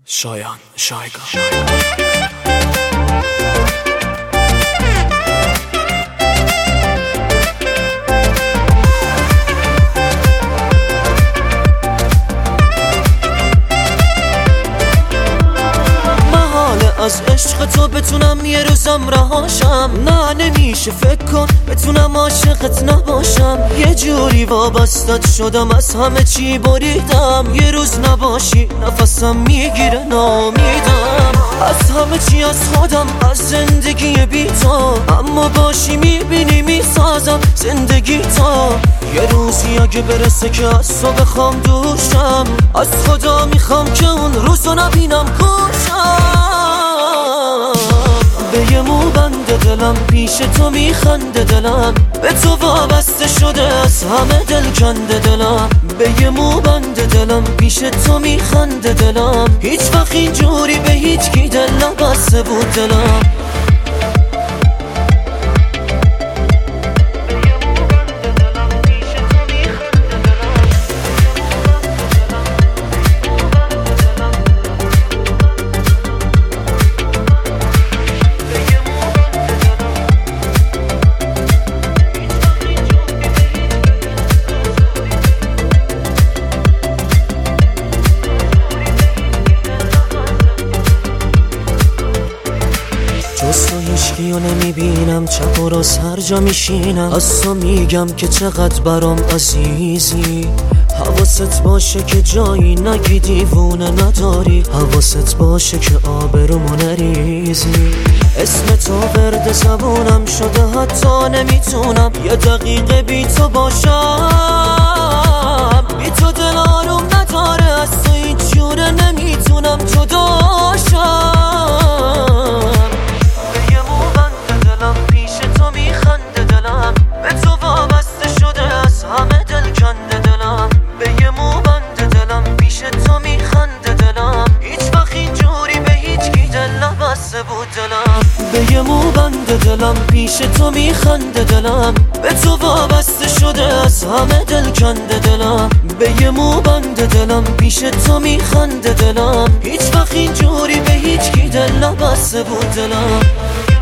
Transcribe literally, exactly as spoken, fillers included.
شایان شایگان از عشق تو بتونم یه روزم رهاشم. نه نمیشه فکر کن بتونم عاشقت نباشم. یه جوری وابستت شدم از همه چی بریدم. یه روز نباشی نفسم میگیره نامیدم. از همه چی از خودم از زندگی بی تو، اما باشی میبینی میسازم زندگی تو. یه روزی اگه برسه که از تو بخوام دوشم، از خدا میخوام که اون روزو نبینم خوشم. به یه موبند دلم پیش تو میخنده دلم، به تو وابسته شده از همه دل کنده دلم. به یه موبند دلم پیش تو میخنده دلم، هیچ وقت اینجوری به هیچ کی دل نبسته بود دلم. جز تو هیچکیو نمیبینم، چپ و راست هر جا میشینم. از تو میگم که چقدر برام عزیزی. حواست باشه که جایی نگی دیوونه نداری. حواست باشه که آبرومو نریزی. اسم تو ورد زبونم شده حتی نمیتونم یه دقیقه بی تو باشم. بی تو دل آروم نداره، از تو هیچ جوره نمیتونم جداشم. به یه موبند دلم پیش تو میخنده دلم، به تو وابسته شده از همه دل کنده دلم. به یه موبند دلم پیش تو میخنده دلم، هیچ وقت اینجوری به هیچ کی دل نبسته بود دلم.